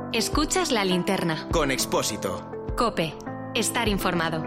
Escuchas La Linterna. Con Expósito. COPE. Estar informado.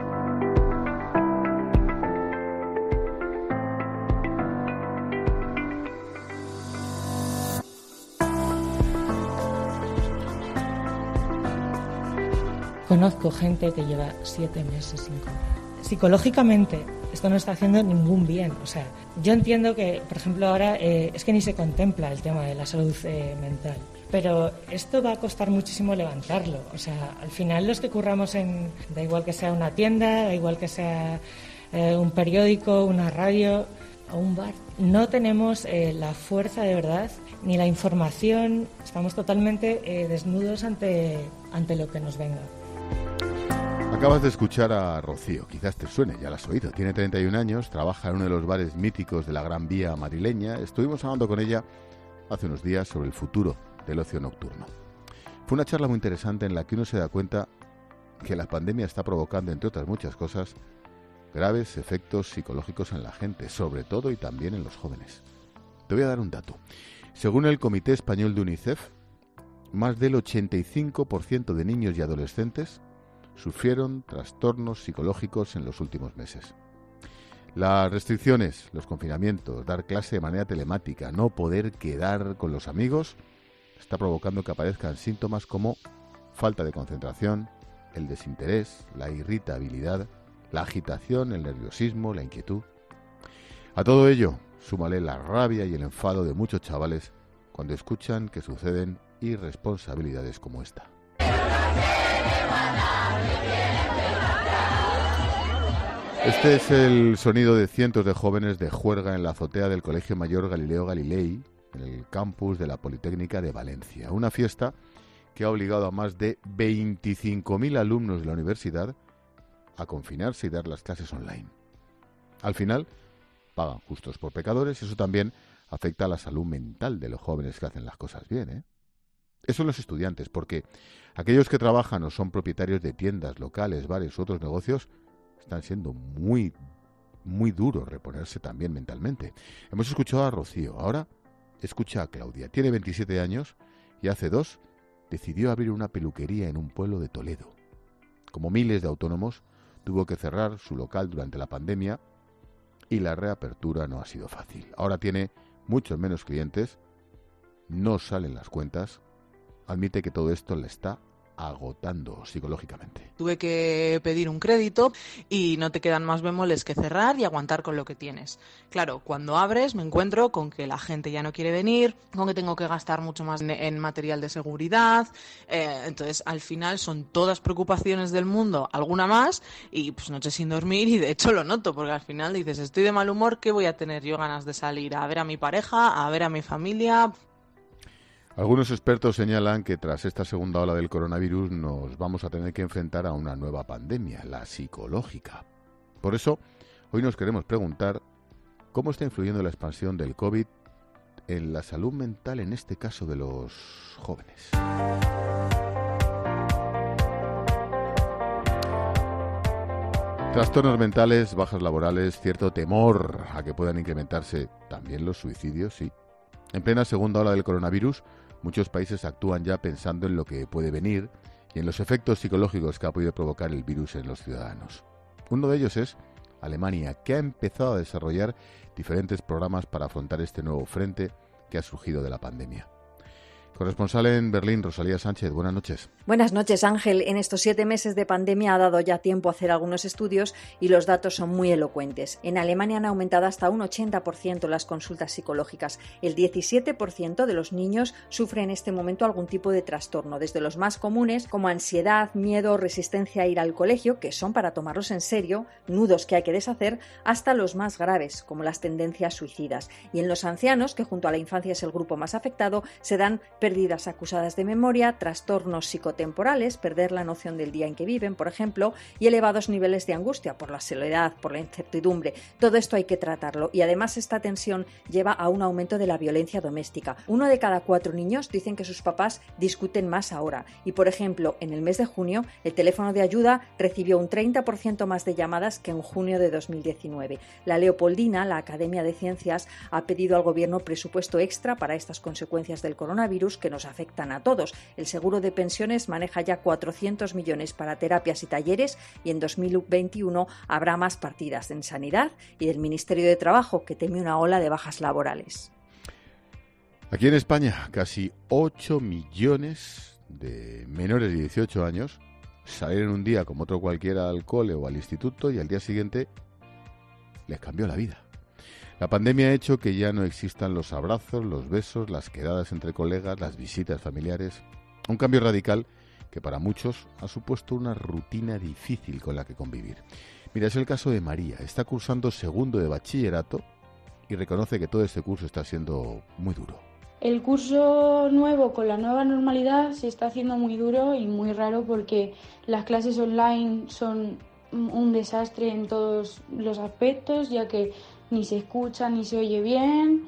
Conozco gente que lleva 7 meses sin comer. Psicológicamente, esto no está haciendo ningún bien. O sea, yo entiendo que, por ejemplo, ahora es que ni se contempla el tema de la salud mental. Pero esto va a costar muchísimo levantarlo. O sea, al final los que curramos da igual que sea una tienda, da igual que sea un periódico, una radio o un bar, no tenemos la fuerza de verdad ni la información. Estamos totalmente desnudos ante lo que nos venga. Acabas de escuchar a Rocío, quizás te suene, ya la has oído. Tiene 31 años, trabaja en uno de los bares míticos de la Gran Vía madrileña. Estuvimos hablando con ella hace unos días sobre el futuro del ocio nocturno. Fue una charla muy interesante en la que uno se da cuenta que la pandemia está provocando, entre otras muchas cosas, graves efectos psicológicos en la gente, sobre todo y también en los jóvenes. Te voy a dar un dato. Según el Comité Español de UNICEF, más del 85% de niños y adolescentes sufrieron trastornos psicológicos en los últimos meses. Las restricciones, los confinamientos, dar clase de manera telemática, no poder quedar con los amigos, está provocando que aparezcan síntomas como falta de concentración, el desinterés, la irritabilidad, la agitación, el nerviosismo, la inquietud. A todo ello, súmale la rabia y el enfado de muchos chavales cuando escuchan que suceden irresponsabilidades como esta. Este es el sonido de cientos de jóvenes de juerga en la azotea del Colegio Mayor Galileo Galilei, en el campus de la Politécnica de Valencia. Una fiesta que ha obligado a más de 25.000 alumnos de la universidad a confinarse y dar las clases online. Al final, pagan justos por pecadores y eso también afecta a la salud mental de los jóvenes que hacen las cosas bien, ¿eh? Eso son los estudiantes, porque aquellos que trabajan o son propietarios de tiendas, locales, bares u otros negocios están siendo muy, muy duros reponerse también mentalmente. Hemos escuchado a Rocío, ahora escucha a Claudia. Tiene 27 años y hace 2 decidió abrir una peluquería en un pueblo de Toledo. Como miles de autónomos, tuvo que cerrar su local durante la pandemia y la reapertura no ha sido fácil. Ahora tiene muchos menos clientes, no salen las cuentas, admite que todo esto le está agotando psicológicamente. Tuve que pedir un crédito y no te quedan más bemoles que cerrar y aguantar con lo que tienes. Claro, cuando abres me encuentro con que la gente ya no quiere venir, con que tengo que gastar mucho más en material de seguridad, entonces al final son todas preocupaciones del mundo, alguna más, y pues noches sin dormir, y de hecho lo noto, porque al final dices, estoy de mal humor, ¿qué voy a tener yo ganas de salir? A ver a mi pareja, a ver a mi familia. Algunos expertos señalan que tras esta segunda ola del coronavirus nos vamos a tener que enfrentar a una nueva pandemia, la psicológica. Por eso, hoy nos queremos preguntar cómo está influyendo la expansión del COVID en la salud mental, en este caso de los jóvenes. Trastornos mentales, bajas laborales, cierto temor a que puedan incrementarse también los suicidios, sí. En plena segunda ola del coronavirus, muchos países actúan ya pensando en lo que puede venir y en los efectos psicológicos que ha podido provocar el virus en los ciudadanos. Uno de ellos es Alemania, que ha empezado a desarrollar diferentes programas para afrontar este nuevo frente que ha surgido de la pandemia. Corresponsal en Berlín, Rosalía Sánchez, buenas noches. Buenas noches, Ángel. En estos 7 meses de pandemia ha dado ya tiempo a hacer algunos estudios y los datos son muy elocuentes. En Alemania han aumentado hasta un 80% las consultas psicológicas. El 17% de los niños sufre en este momento algún tipo de trastorno, desde los más comunes como ansiedad, miedo, resistencia a ir al colegio, que son para tomarlos en serio, nudos que hay que deshacer, hasta los más graves, como las tendencias suicidas. Y en los ancianos, que junto a la infancia es el grupo más afectado, se dan pérdidas acusadas de memoria, trastornos psicotemporales, perder la noción del día en que viven, por ejemplo, y elevados niveles de angustia por la soledad, por la incertidumbre. Todo esto hay que tratarlo y además esta tensión lleva a un aumento de la violencia doméstica. 1 de cada 4 niños dicen que sus papás discuten más ahora y, por ejemplo, en el mes de junio el teléfono de ayuda recibió un 30% más de llamadas que en junio de 2019. La Leopoldina, la Academia de Ciencias, ha pedido al gobierno presupuesto extra para estas consecuencias del coronavirus virus que nos afectan a todos. El seguro de pensiones maneja ya 400 millones para terapias y talleres y en 2021 habrá más partidas en sanidad y del Ministerio de Trabajo, que teme una ola de bajas laborales. Aquí en España, casi 8 millones de menores de 18 años salieron un día como otro cualquiera al cole o al instituto y al día siguiente les cambió la vida. La pandemia ha hecho que ya no existan los abrazos, los besos, las quedadas entre colegas, las visitas familiares. Un cambio radical que para muchos ha supuesto una rutina difícil con la que convivir. Mira, es el caso de María. Está cursando segundo de bachillerato y reconoce que todo este curso está siendo muy duro. El curso nuevo con la nueva normalidad se está haciendo muy duro y muy raro porque las clases online son un desastre en todos los aspectos, ya que ni se escucha ni se oye bien,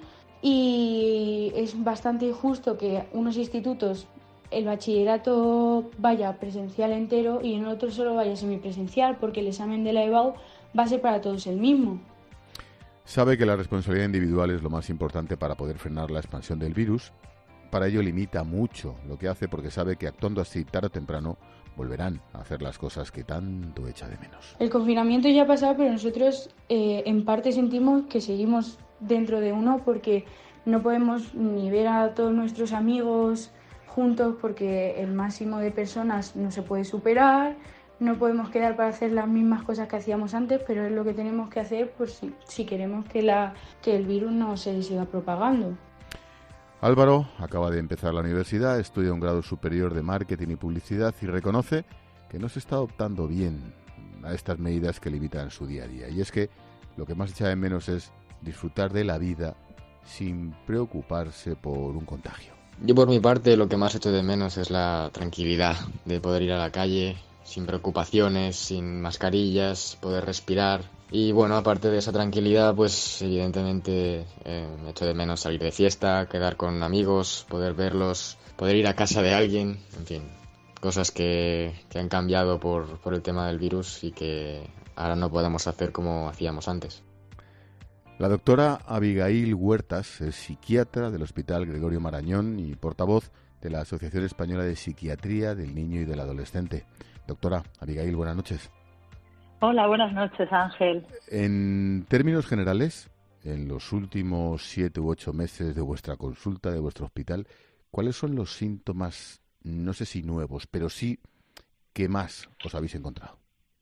y es bastante injusto que unos institutos el bachillerato vaya presencial entero y en otros solo vaya semipresencial, porque el examen de la EBAU va a ser para todos el mismo. Sabe que la responsabilidad individual es lo más importante para poder frenar la expansión del virus. Para ello limita mucho lo que hace porque sabe que actuando así tarde o temprano volverán a hacer las cosas que tanto echa de menos. El confinamiento ya ha pasado, pero nosotros en parte sentimos que seguimos dentro de uno porque no podemos ni ver a todos nuestros amigos juntos porque el máximo de personas no se puede superar. No podemos quedar para hacer las mismas cosas que hacíamos antes, pero es lo que tenemos que hacer por si queremos que el virus no se siga propagando. Álvaro acaba de empezar la universidad, estudia un grado superior de marketing y publicidad y reconoce que no se está adoptando bien a estas medidas que limitan su día a día. Y es que lo que más echa de menos es disfrutar de la vida sin preocuparse por un contagio. Yo por mi parte lo que más echo de menos es la tranquilidad de poder ir a la calle sin preocupaciones, sin mascarillas, poder respirar. Y bueno, aparte de esa tranquilidad, pues evidentemente me echo de menos salir de fiesta, quedar con amigos, poder verlos, poder ir a casa de alguien, en fin, cosas que han cambiado por el tema del virus y que ahora no podemos hacer como hacíamos antes. La doctora Abigail Huertas es psiquiatra del Hospital Gregorio Marañón y portavoz de la Asociación Española de Psiquiatría del Niño y del Adolescente. Doctora Abigail, buenas noches. Hola, buenas noches, Ángel. En términos generales, en los últimos 7 u 8 meses de vuestra consulta, de vuestro hospital, ¿cuáles son los síntomas, no sé si nuevos, pero sí que más os habéis encontrado?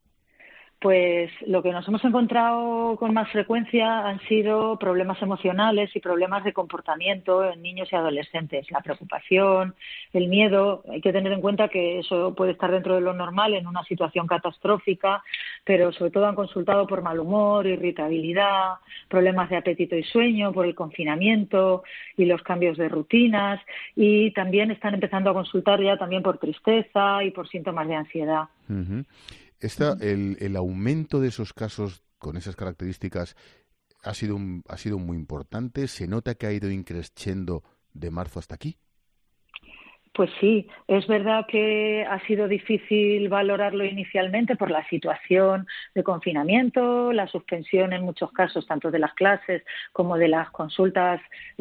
Pues lo que nos hemos encontrado con más frecuencia han sido problemas emocionales y problemas de comportamiento en niños y adolescentes. La preocupación, el miedo, hay que tener en cuenta que eso puede estar dentro de lo normal en una situación catastrófica, pero sobre todo han consultado por mal humor, irritabilidad, problemas de apetito y sueño, por el confinamiento y los cambios de rutinas, y también están empezando a consultar ya también por tristeza y por síntomas de ansiedad. Uh-huh. El aumento de esos casos con esas características ha sido muy importante. ¿Se nota que ha ido increciendo de marzo hasta aquí? Pues sí, es verdad que ha sido difícil valorarlo inicialmente por la situación de confinamiento, la suspensión en muchos casos tanto de las clases como de las consultas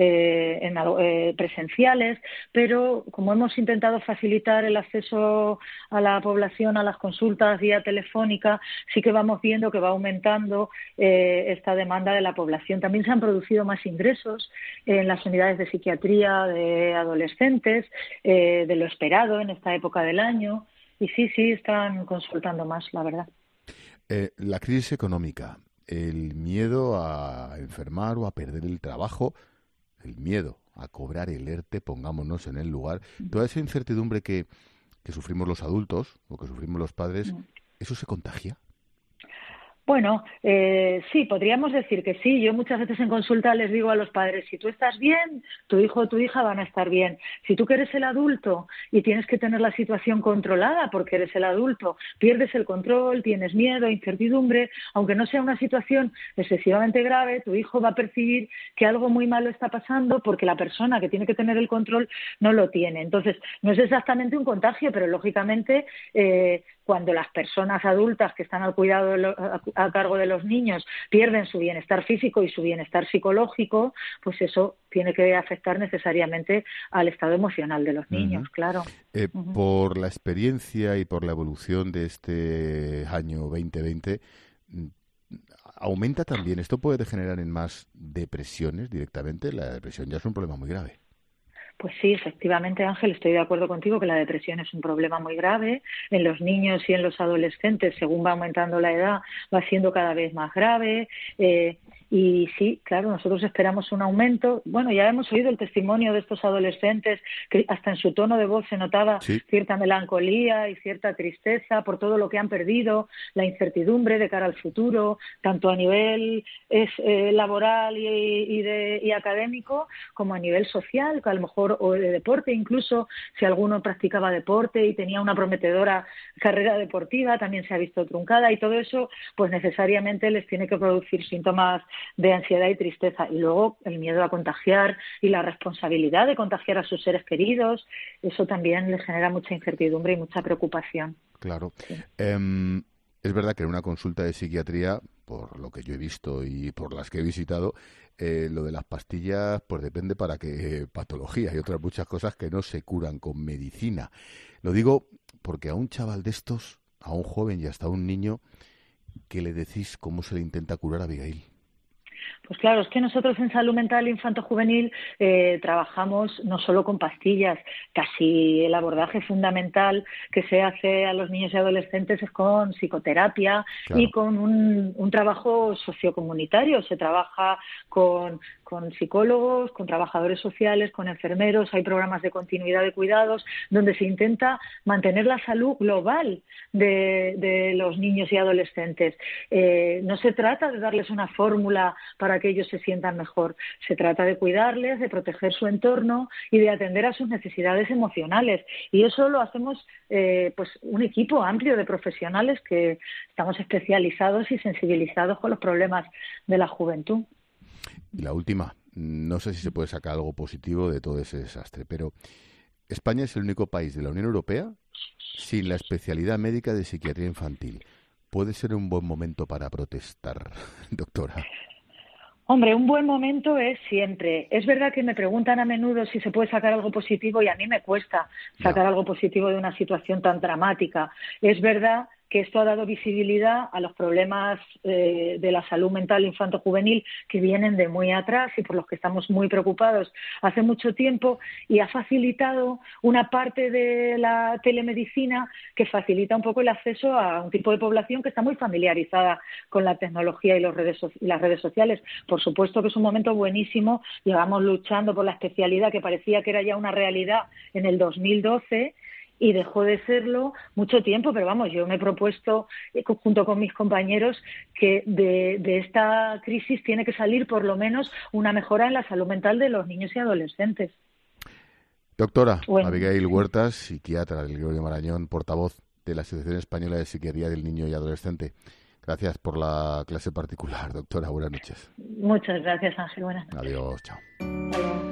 presenciales, pero como hemos intentado facilitar el acceso a la población a las consultas vía telefónica, sí que vamos viendo que va aumentando esta demanda de la población. También se han producido más ingresos en las unidades de psiquiatría de adolescentes, de lo esperado en esta época del año, y sí, están consultando más, la verdad. La crisis económica, el miedo a enfermar o a perder el trabajo, el miedo a cobrar el ERTE, pongámonos en el lugar, toda esa incertidumbre que sufrimos los adultos o que sufrimos los padres, ¿eso se contagia? Bueno, sí, podríamos decir que sí. Yo muchas veces en consulta les digo a los padres, si tú estás bien, tu hijo o tu hija van a estar bien. Si tú que eres el adulto y tienes que tener la situación controlada porque eres el adulto, pierdes el control, tienes miedo, incertidumbre, aunque no sea una situación excesivamente grave, tu hijo va a percibir que algo muy malo está pasando porque la persona que tiene que tener el control no lo tiene. Entonces, no es exactamente un contagio, pero lógicamente cuando las personas adultas que están al a cargo de los niños pierden su bienestar físico y su bienestar psicológico, pues eso tiene que afectar necesariamente al estado emocional de los niños, claro. Por la experiencia y por la evolución de este año 2020, ¿aumenta también? ¿Esto puede degenerar en más depresiones directamente? La depresión ya es un problema muy grave. Pues sí, efectivamente, Ángel, estoy de acuerdo contigo que la depresión es un problema muy grave. En los niños y en los adolescentes, según va aumentando la edad, va siendo cada vez más grave. Y sí, claro, nosotros esperamos un aumento. Bueno, ya hemos oído el testimonio de estos adolescentes que hasta en su tono de voz se notaba cierta melancolía y cierta tristeza por todo lo que han perdido, la incertidumbre de cara al futuro, tanto a nivel laboral y académico como a nivel social, que a lo mejor, o de deporte incluso, si alguno practicaba deporte y tenía una prometedora carrera deportiva, también se ha visto truncada, y todo eso pues necesariamente les tiene que producir síntomas de ansiedad y tristeza. Y luego el miedo a contagiar y la responsabilidad de contagiar a sus seres queridos, eso también les genera mucha incertidumbre y mucha preocupación. Claro. Sí. Es verdad que en una consulta de psiquiatría, por lo que yo he visto y por las que he visitado, lo de las pastillas pues depende para qué patología y otras muchas cosas que no se curan con medicina. Lo digo porque a un chaval de estos, a un joven y hasta a un niño, ¿qué le decís? ¿Cómo se le intenta curar a Abigail? Pues claro, es que nosotros en salud mental infanto-juvenil trabajamos no solo con pastillas, casi el abordaje fundamental que se hace a los niños y adolescentes es con psicoterapia, claro, y con un trabajo sociocomunitario. Se trabaja con psicólogos, con trabajadores sociales, con enfermeros, hay programas de continuidad de cuidados donde se intenta mantener la salud global de los niños y adolescentes. No se trata de darles una fórmula para que ellos se sientan mejor, se trata de cuidarles, de proteger su entorno y de atender a sus necesidades emocionales. Y eso lo hacemos pues un equipo amplio de profesionales que estamos especializados y sensibilizados con los problemas de la juventud. Y la última, no sé si se puede sacar algo positivo de todo ese desastre, pero España es el único país de la Unión Europea sin la especialidad médica de psiquiatría infantil. ¿Puede ser un buen momento para protestar, doctora? Hombre, un buen momento es siempre. Es verdad que me preguntan a menudo si se puede sacar algo positivo y a mí me cuesta sacar algo positivo de una situación tan dramática. Es verdad que esto ha dado visibilidad a los problemas de la salud mental infanto-juvenil que vienen de muy atrás y por los que estamos muy preocupados hace mucho tiempo, y ha facilitado una parte de la telemedicina que facilita un poco el acceso a un tipo de población que está muy familiarizada con la tecnología y las redes sociales. Por supuesto que es un momento buenísimo. Llevamos luchando por la especialidad que parecía que era ya una realidad en el 2012 y dejó de serlo mucho tiempo, pero vamos, yo me he propuesto junto con mis compañeros que de esta crisis tiene que salir por lo menos una mejora en la salud mental de los niños y adolescentes. Doctora Abigail Huertas, psiquiatra del Gregorio Marañón, portavoz de la Asociación Española de Psiquiatría del Niño y Adolescente. Gracias por la clase particular, doctora. Buenas noches. Muchas gracias, Ángel. Buenas noches. Adiós, chao. Adiós.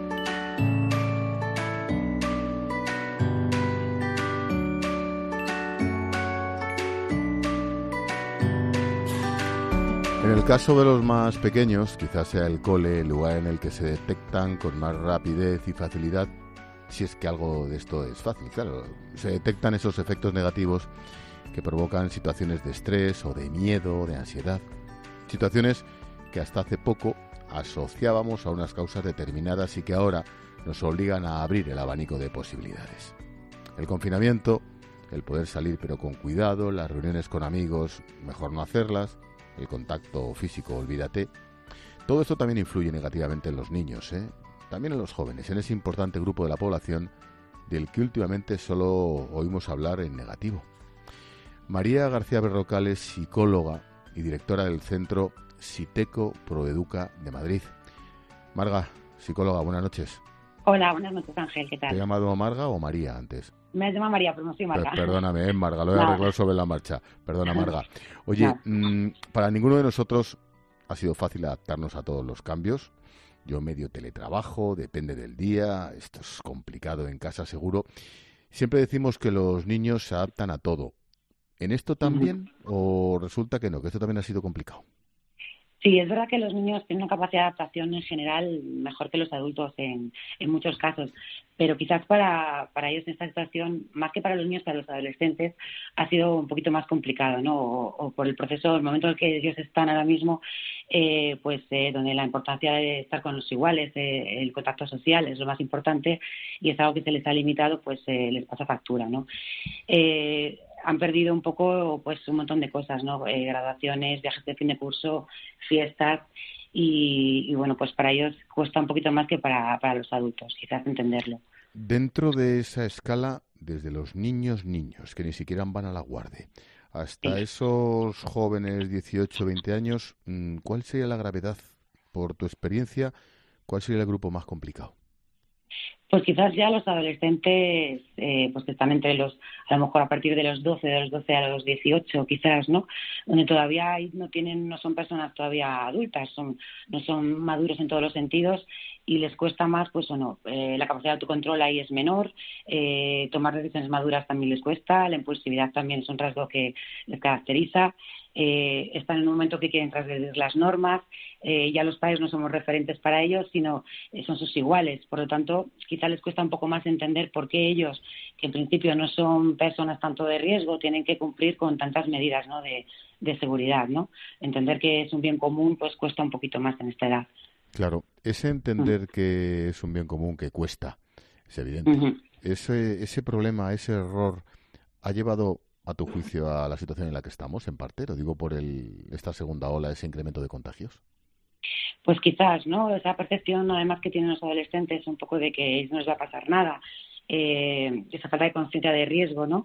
En el caso de los más pequeños, quizás sea el cole el lugar en el que se detectan con más rapidez y facilidad, si es que algo de esto es fácil, claro, se detectan esos efectos negativos que provocan situaciones de estrés o de miedo o de ansiedad, situaciones que hasta hace poco asociábamos a unas causas determinadas y que ahora nos obligan a abrir el abanico de posibilidades. El confinamiento, el poder salir pero con cuidado, las reuniones con amigos, mejor no hacerlas, el contacto físico, olvídate. Todo esto también influye negativamente en los niños, también en los jóvenes, en ese importante grupo de la población del que últimamente solo oímos hablar en negativo. María García Berrocal es psicóloga y directora del centro Siteco Proeduca de Madrid. Marga, psicóloga, buenas noches. Hola, buenas noches, Ángel, ¿qué tal? ¿Te he llamado Marga o María antes? Me has llamado María, pero no soy Marga. Perdóname, Marga, lo he arreglado sobre la marcha. Perdona, Marga. Oye, para ninguno de nosotros ha sido fácil adaptarnos a todos los cambios. Yo medio teletrabajo, depende del día, esto es complicado en casa seguro. Siempre decimos que los niños se adaptan a todo. ¿En esto también o resulta que no, que esto también ha sido complicado? Sí, es verdad que los niños tienen una capacidad de adaptación en general mejor que los adultos en muchos casos, pero quizás para ellos en esta situación, más que para los niños, para los adolescentes, ha sido un poquito más complicado, ¿no? O por el proceso, el momento en el que ellos están ahora mismo, donde la importancia de estar con los iguales, el contacto social es lo más importante y es algo que se les ha limitado, pues les pasa factura, ¿no? Han perdido un poco pues un montón de cosas, ¿no? Graduaciones, viajes de fin de curso, fiestas y bueno, pues para ellos cuesta un poquito más que para los adultos, quizás entenderlo. Dentro de esa escala, desde los niños que ni siquiera van a la guardia, hasta esos jóvenes 18, 20 años, ¿cuál sería la gravedad? Por tu experiencia, ¿cuál sería el grupo más complicado? Pues quizás ya los adolescentes, pues que están entre a lo mejor a partir de los 12 a los 18 quizás, ¿no? Donde todavía no son personas todavía adultas, no son maduros en todos los sentidos y les cuesta más, pues la capacidad de autocontrol ahí es menor, tomar decisiones maduras también les cuesta, la impulsividad también es un rasgo que les caracteriza. Están en un momento que quieren transgredir las normas, ya los padres no somos referentes para ellos, sino son sus iguales. Por lo tanto, quizá les cuesta un poco más entender por qué ellos, que en principio no son personas tanto de riesgo, tienen que cumplir con tantas medidas, ¿no? de seguridad, ¿no? Entender que es un bien común, pues cuesta un poquito más en esta edad. Claro, ese entender que es un bien común que cuesta, es evidente. Ese problema, ese error, ha llevado a tu juicio a la situación en la que estamos, en parte, lo digo por esta segunda ola, ese incremento de contagios. Pues quizás, ¿no? Esa percepción, además, que tienen los adolescentes, un poco de que no les va a pasar nada, esa falta de conciencia de riesgo, ¿no?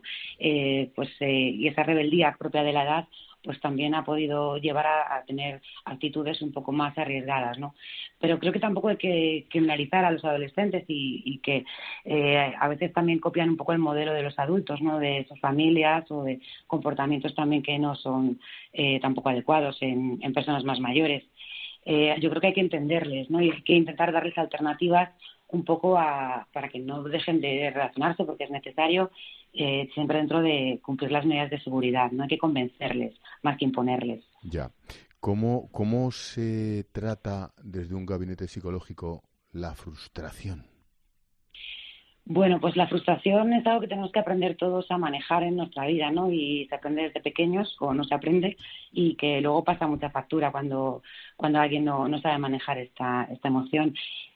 Y esa rebeldía propia de la edad, pues también ha podido llevar a tener actitudes un poco más arriesgadas, ¿no? Pero creo que tampoco hay que criminalizar a los adolescentes y que a veces también copian un poco el modelo de los adultos, ¿no? De sus familias o de comportamientos también que no son tampoco adecuados en personas más mayores. Yo creo que hay que entenderles, ¿no? Y hay que intentar darles alternativas un poco para que no dejen de relacionarse, porque es necesario, siempre dentro de cumplir las medidas de seguridad. No hay que convencerles más que imponerles. Ya. ¿Cómo se trata desde un gabinete psicológico la frustración? Bueno, pues la frustración es algo que tenemos que aprender todos a manejar en nuestra vida, ¿no? Y se aprende desde pequeños o no se aprende y que luego pasa mucha factura cuando alguien no sabe manejar esta emoción.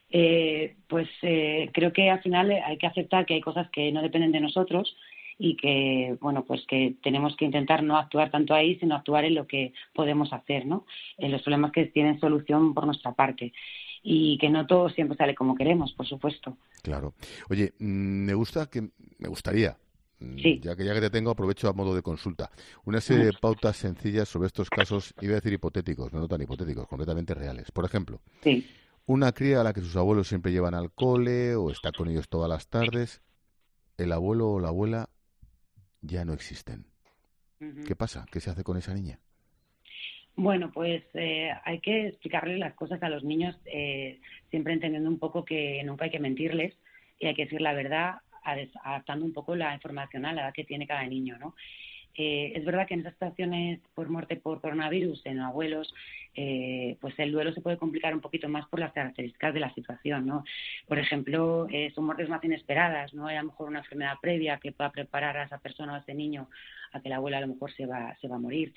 Creo que al final hay que aceptar que hay cosas que no dependen de nosotros y que, bueno, pues que tenemos que intentar no actuar tanto ahí, sino actuar en lo que podemos hacer, ¿no? En los problemas que tienen solución por nuestra parte. Y que no todo siempre sale como queremos, por supuesto. Claro. Oye, me gustaría, sí. ya que te tengo, aprovecho a modo de consulta, una serie de pautas sencillas sobre estos casos, iba a decir hipotéticos, no tan hipotéticos, completamente reales. Por ejemplo, sí. Una cría a la que sus abuelos siempre llevan al cole o está con ellos todas las tardes, el abuelo o la abuela ya no existen. ¿Qué pasa? ¿Qué se hace con esa niña? Bueno, pues hay que explicarles las cosas a los niños, siempre entendiendo un poco que nunca hay que mentirles y hay que decir la verdad, adaptando un poco la información a la edad que tiene cada niño, ¿no? Es verdad que en esas situaciones por muerte por coronavirus en abuelos, pues el duelo se puede complicar un poquito más por las características de la situación, ¿no? Por ejemplo, son muertes más inesperadas, ¿no? Hay a lo mejor una enfermedad previa que pueda preparar a esa persona o a ese niño a que la abuela a lo mejor se va a morir.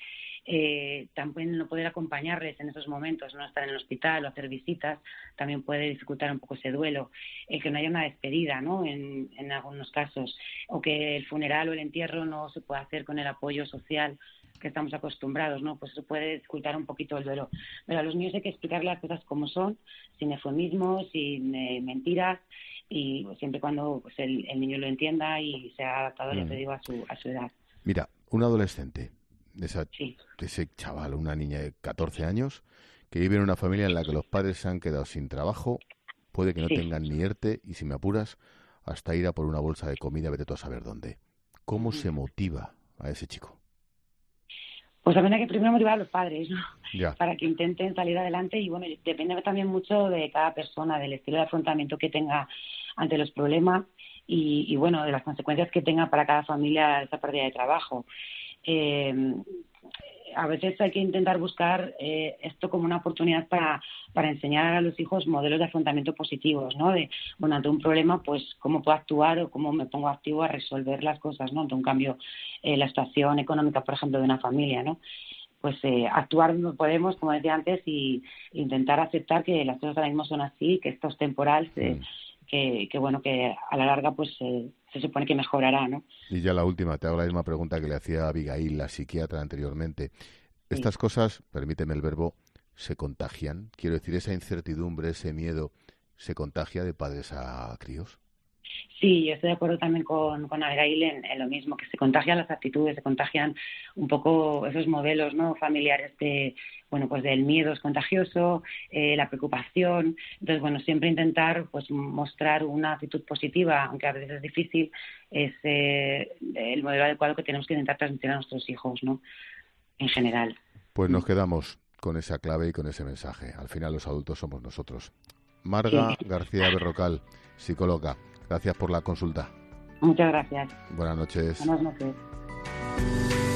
También no poder acompañarles en esos momentos, no estar en el hospital o hacer visitas, también puede dificultar un poco ese duelo. El que no haya una despedida, ¿no? En algunos casos, o que el funeral o el entierro no se pueda hacer con el apoyo social que estamos acostumbrados, ¿no? Pues eso puede dificultar un poquito el duelo. Pero a los niños hay que explicarles las cosas como son, sin eufemismos, sin mentiras, y siempre cuando pues el niño lo entienda y sea adaptado, ya te digo, a su edad. Mira, un adolescente, de ese chaval, una niña de 14 años, que vive en una familia en la que los padres se han quedado sin trabajo, puede que no tengan ni ERTE, y si me apuras, hasta ir a por una bolsa de comida, vete tú a saber dónde. ¿Cómo se motiva a ese chico? Pues también hay que primero motivar a los padres, ¿no? Ya. Para que intenten salir adelante y bueno, depende también mucho de cada persona, del estilo de afrontamiento que tenga ante los problemas y bueno, de las consecuencias que tenga para cada familia esa pérdida de trabajo. a veces hay que intentar buscar esto como una oportunidad para enseñar a los hijos modelos de afrontamiento positivos, ¿no? Bueno, ante un problema, pues cómo puedo actuar o cómo me pongo activo a resolver las cosas, ¿no? Ante un cambio, la situación económica, por ejemplo, de una familia, ¿no? Pues actuar donde podemos, como decía antes, y intentar aceptar que las cosas ahora mismo son así, que esto es temporal, que bueno, que a la larga pues se supone que mejorará, ¿no? Y ya la última, te hago la misma pregunta que le hacía a Abigail, la psiquiatra, anteriormente. Estas cosas, permíteme el verbo, se contagian. Quiero decir, esa incertidumbre, ese miedo, ¿se contagia de padres a críos? Sí, yo estoy de acuerdo también con Abigail en lo mismo, que se contagian las actitudes, se contagian un poco esos modelos, ¿no?, familiares de, bueno, pues del miedo es contagioso, la preocupación. Entonces, bueno, siempre intentar pues mostrar una actitud positiva, aunque a veces es difícil, es el modelo adecuado que tenemos que intentar transmitir a nuestros hijos, ¿no?, en general. Pues nos quedamos con esa clave y con ese mensaje. Al final los adultos somos nosotros. Marga García Berrocal, psicóloga. Gracias por la consulta. Muchas gracias. Buenas noches. Buenas noches.